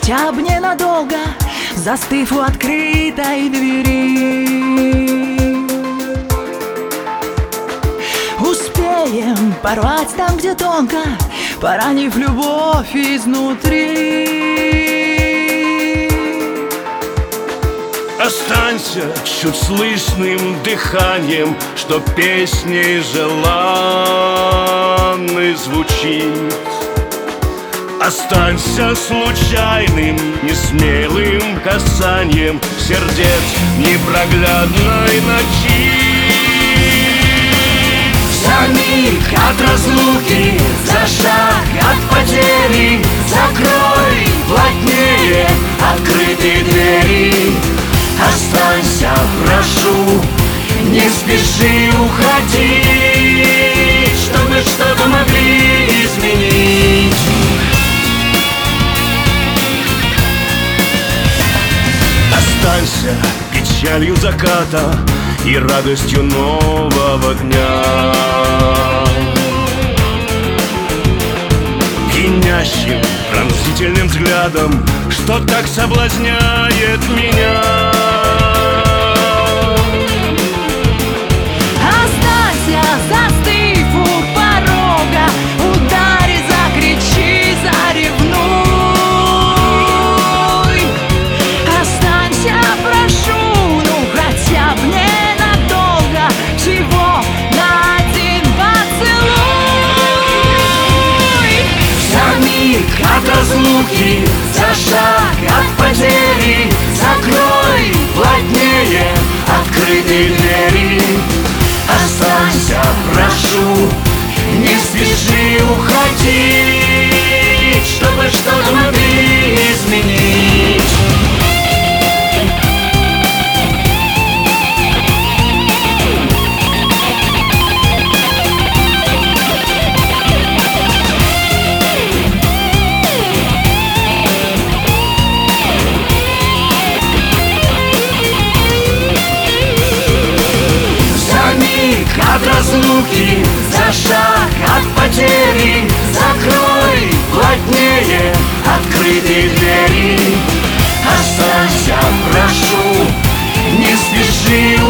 хотя бы ненадолго, застыв у открытой двери. Успеем порвать там, где тонко, поранив любовь изнутри. Останься чуть слышным дыханием, что песней желанной звучит. Останься случайным, несмелым касанием сердец непроглядной ночи. За миг от разлуки, за шаг от потери, закрой плотнее открытые двери. Останься, прошу, не спеши уходить, чтобы что-то могли изменить. Останься печалью заката и радостью нового дня, пьянящим пронзительным взглядом, что так соблазняет меня. Останься, застыв у порога, ударь, закричи, заревнуй. Останься, прошу, ну хотя бы ненадолго, всего на один поцелуй. За миг от разлуки, за шаг от потери, закрой плотнее открытые двери. Останься, прошу, не спеши уходить, чтобы что-то могли изменить. От разлуки, за шаг от потери, закрой плотнее открытые двери. Останься, прошу, не спеши